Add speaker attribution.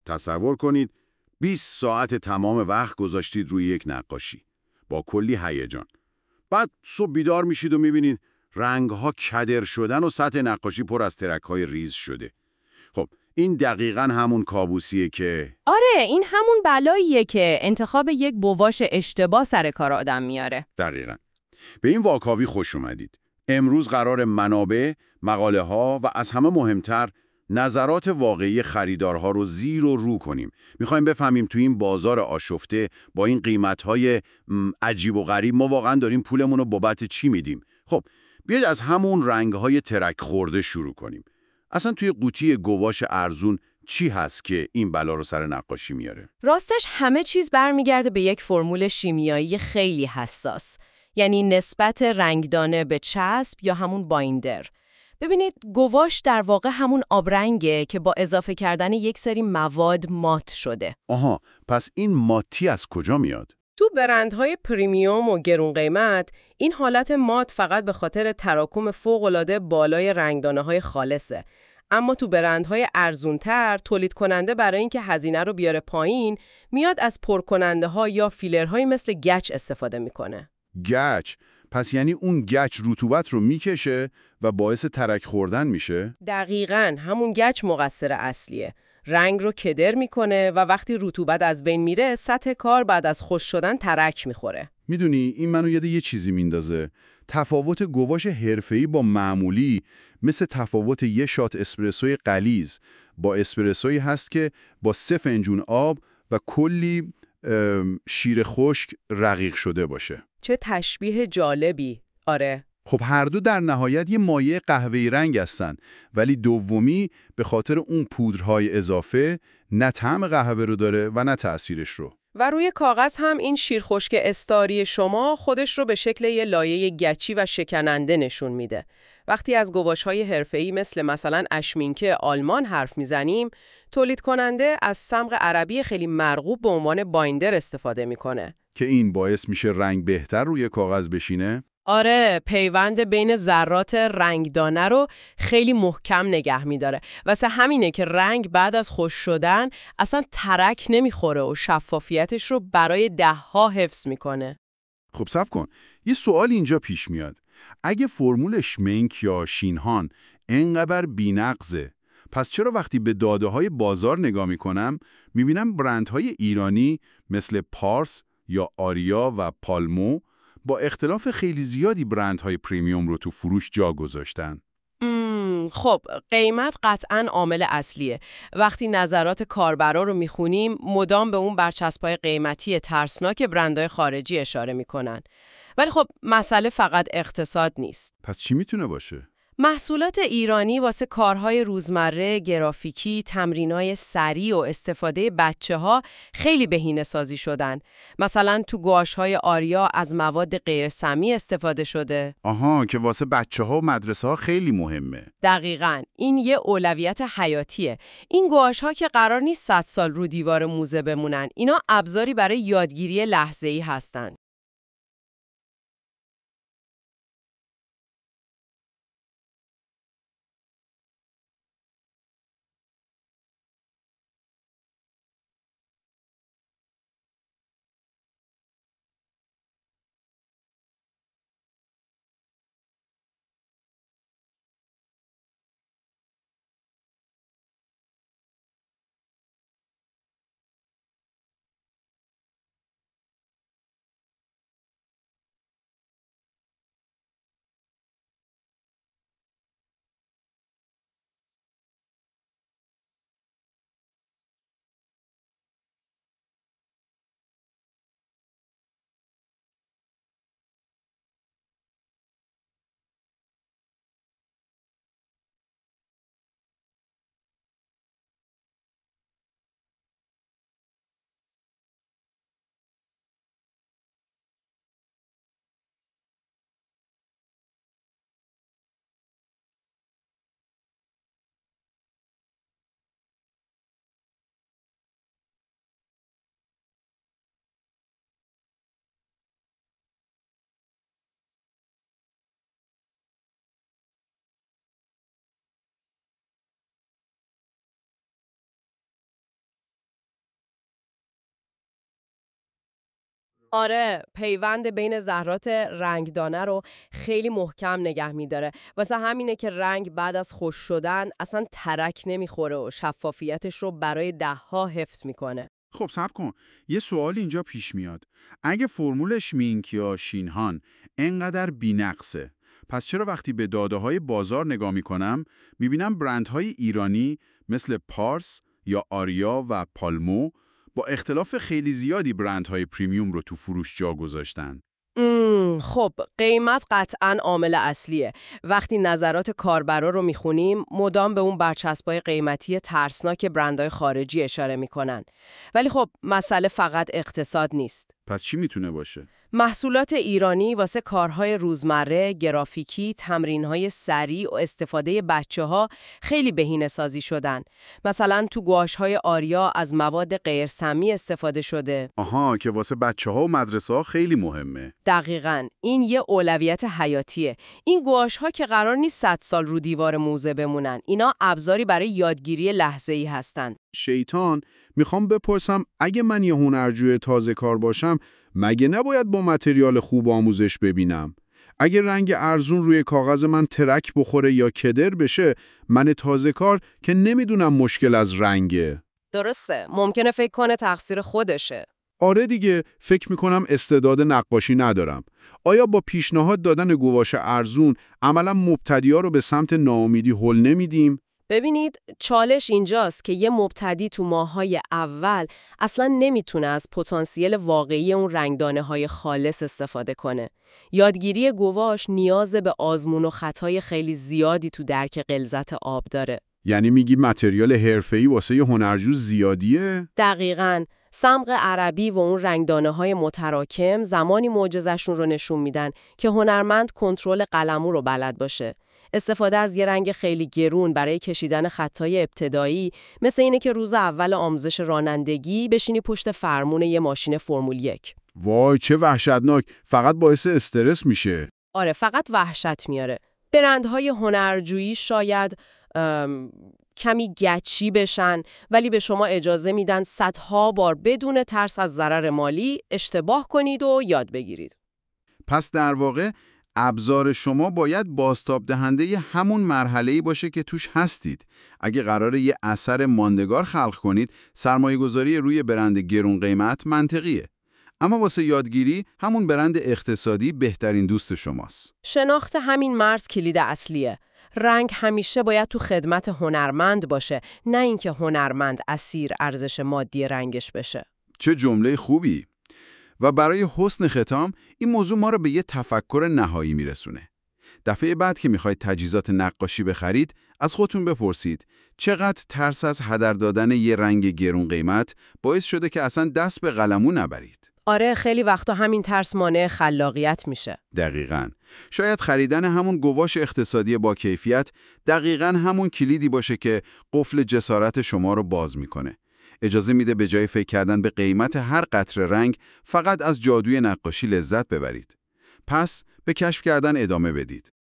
Speaker 1: تصور کنید 20 ساعت تمام وقت گذاشتید روی یک نقاشی با کلی هیجان. بعد صبح بیدار میشید و میبینید رنگ‌ها کدر شدن و سطح نقاشی پر از ترک‌های ریز شده. خب این دقیقاً همون کابوسیه که
Speaker 2: آره، این همون بلاییه که انتخاب یک گواش اشتباه سر کار آدم میاره.
Speaker 1: دقیقاً. به این واکاوی خوش اومدید. امروز قرار منابع، مقاله‌ها و از همه مهمتر نظرات واقعی خریدارها رو زیر و رو کنیم. میخوایم بفهمیم تو این بازار آشفته با این قیمت‌های عجیب و غریب ما واقعاً داریم پولمون رو بابت چی میدیم. خب بیاید از همون رنگ‌های ترک خورده شروع کنیم. اصلا توی قوطی گواش ارزون چی هست که این بلا رو سر نقاشی میاره؟
Speaker 2: راستش همه چیز برمیگرده به یک فرمول شیمیایی خیلی حساس. یعنی نسبت رنگدانه به چسب یا همون بایندر. ببینید گواش در واقع همون آبرنگه که با اضافه کردن یک سری مواد مات شده.
Speaker 1: آها، پس این ماتی از کجا میاد؟
Speaker 2: تو برندهای پریمیوم و گرون قیمت این حالت مات فقط به خاطر تراکم فوق‌العاده بالای رنگدانه‌های خالصه. اما تو برندهای ارزونتر تولید کننده برای اینکه هزینه رو بیاره پایین میاد از پرکننده‌ها یا فیلرهای مثل گچ استفاده میکنه.
Speaker 1: گچ. پس یعنی اون گچ رطوبت رو میکشه و باعث ترک خوردن میشه؟
Speaker 2: دقیقاً همون گچ مقصر اصلیه. رنگ رو کدر میکنه و وقتی رطوبت از بین میره سطح کار بعد از خشک شدن ترک میخوره.
Speaker 1: میدونی این منو یاد یه چیزی میندازه. تفاوت گواش حرفه‌ای با معمولی مثل تفاوت یه شات اسپرسوی غلیظ با اسپرسویی هست که با 3 فنجون آب و کلی شیر خشک رقیق شده باشه.
Speaker 2: چه تشبیه جالبی. آره.
Speaker 1: خب هر دو در نهایت یه مایع قهوه‌ای رنگ هستن، ولی دومی به خاطر اون پودرهای اضافه نه طعم قهوه رو داره و نه تأثیرش رو.
Speaker 2: و روی کاغذ هم این شیرخشک استاری شما خودش رو به شکل یه لایه گچی و شکننده نشون میده. وقتی از گواش‌های حرفه‌ای مثلا اشمینکه آلمان حرف میزنیم، تولید کننده از صمغ عربی خیلی مرغوب به عنوان بایندر استفاده میکنه.
Speaker 1: که این باعث میشه رنگ بهتر روی کاغذ بشینه؟
Speaker 2: آره، پیوند بین ذرات رنگدانه رو خیلی محکم نگه میداره. واسه همینه که رنگ بعد از خشک شدن اصلا ترک نمیخوره و شفافیتش رو برای ده‌ها حفظ میکنه.
Speaker 1: خب صبر کن، یه سوال اینجا پیش میاد. اگه فرمول شمنک یا شینهان اینقدر بی‌نقصه، پس چرا وقتی به داده‌های بازار نگاه میکنم میبینم برندهای ایرانی مثل پارس یا آریا و پالمو با اختلاف خیلی زیادی برندهای پریمیوم رو تو فروش جا گذاشتن؟
Speaker 2: خب قیمت قطعاً عامل اصلیه. وقتی نظرات کاربرا رو میخونیم مدام به اون برچسب‌های قیمتی ترسناک برندهای خارجی اشاره میکنن. ولی خب مسئله فقط اقتصاد نیست.
Speaker 1: پس چی میتونه باشه؟
Speaker 2: محصولات ایرانی واسه کارهای روزمره، گرافیکی، تمرینای سریع و استفاده بچه‌ها خیلی بهینه‌سازی شدن. مثلا تو گواش‌های آریا از مواد غیر سمی استفاده شده.
Speaker 1: آها، که واسه بچه‌ها و مدرسه‌ها خیلی مهمه.
Speaker 2: دقیقاً. این یه اولویت حیاتیه. این گواش‌ها که قرار نیست 100 سال رو دیوار موزه بمونن. اینا ابزاری برای یادگیری لحظه‌ای هستن. آره، پیوند بین ذرات رنگدانه رو خیلی محکم نگه می‌داره. واسه همینه که رنگ بعد از خشک شدن اصلا ترک نمیخوره و شفافیتش رو برای ده‌ها حفظ میکنه.
Speaker 1: خب صبر کن، یه سوال اینجا پیش میاد. اگه فرمول شمینک یا شینهان انقدر بی‌نقصه، پس چرا وقتی به داده‌های بازار نگاه میکنم میبینم برندهای ایرانی مثل پارس یا آریا و پالمو با اختلاف خیلی زیادی برندهای پریمیوم رو تو فروش جا گذاشتن؟
Speaker 2: خب قیمت قطعاً عامل اصلیه. وقتی نظرات کاربرا رو میخونیم مدام به اون برچسبای قیمتی ترسناک برندهای خارجی اشاره میکنن. ولی خب مسئله فقط اقتصاد نیست.
Speaker 1: پس چی میتونه باشه؟
Speaker 2: محصولات ایرانی واسه کارهای روزمره، گرافیکی، تمرینهای سریع و استفاده بچه‌ها خیلی بهینه‌سازی شدن. مثلا تو گواشهای آریا از مواد غیرسمی استفاده شده.
Speaker 1: آها، که واسه بچه‌ها و مدرسه‌ها خیلی مهمه.
Speaker 2: دقیقاً، این یه اولویت حیاتیه. این گواشها که قرار نیست 100 سال رو دیوار موزه بمونن. اینا ابزاری برای یادگیری لحظه‌ای هستن.
Speaker 1: شیطان، میخوام بپرسم اگه من یه هنرجوی تازه کار باشم، مگه نباید با متریال خوب آموزش ببینم؟ اگه رنگ ارزون روی کاغذ من ترک بخوره یا کدر بشه، من تازه کار که نمیدونم مشکل از رنگه.
Speaker 2: درسته، ممکنه فکر کنه تقصیر خودشه.
Speaker 1: آره دیگه، فکر میکنم استعداد نقاشی ندارم. آیا با پیشنهاد دادن گواش ارزون عملا مبتدی‌ها رو به سمت ناامیدی هل نمیدیم؟
Speaker 2: ببینید، چالش اینجاست که یه مبتدی تو ماه‌های اول اصلاً نمیتونه از پتانسیل واقعی اون رنگدانه‌های خالص استفاده کنه. یادگیری گواش نیاز به آزمون و خطای خیلی زیادی تو درک غلظت آب داره.
Speaker 1: یعنی میگی متریال حرفه‌ای واسه یه هنرجو زیادیه؟
Speaker 2: دقیقاً. صمغ عربی و اون رنگدانه‌های متراکم زمانی معجزه‌شون رو نشون میدن که هنرمند کنترل قلمو رو بلد باشه. استفاده از یه رنگ خیلی گرون برای کشیدن خطای ابتدایی مثل اینه که روز اول آموزش رانندگی بشینی پشت فرمون یه ماشین فرمول 1.
Speaker 1: وای چه وحشتناک، فقط باعث استرس میشه.
Speaker 2: آره، فقط وحشت میاره. برندهای هنرجویی شاید کمی گچی بشن، ولی به شما اجازه میدن صدها بار بدون ترس از ضرر مالی اشتباه کنید و یاد بگیرید.
Speaker 1: پس در واقع ابزار شما باید بازتاب دهنده همون مرحله‌ای باشه که توش هستید. اگه قراره یه اثر ماندگار خلق کنید، سرمایه‌گذاری روی برند گرون قیمت منطقیه. اما واسه یادگیری همون برند اقتصادی بهترین دوست شماست.
Speaker 2: شناخت همین مرز کلید اصلیه. رنگ همیشه باید تو خدمت هنرمند باشه، نه اینکه هنرمند اسیر ارزش مادی رنگش بشه.
Speaker 1: چه جمله خوبی! و برای حسن ختام، این موضوع ما رو به یه تفکر نهایی میرسونه. دفعه بعد که میخواید تجهیزات نقاشی بخرید، از خودتون بپرسید چقدر ترس از هدر دادن یه رنگ گرون قیمت باعث شده که اصلا دست به قلمو نبرید.
Speaker 2: آره، خیلی وقتا همین ترس مانع خلاقیت میشه.
Speaker 1: دقیقاً. شاید خریدن همون گواش اقتصادی با کیفیت دقیقاً همون کلیدی باشه که قفل جسارت شما رو باز میکنه. اجازه میده به جای فکر کردن به قیمت هر قطره رنگ فقط از جادوی نقاشی لذت ببرید. پس به کشف کردن ادامه بدید.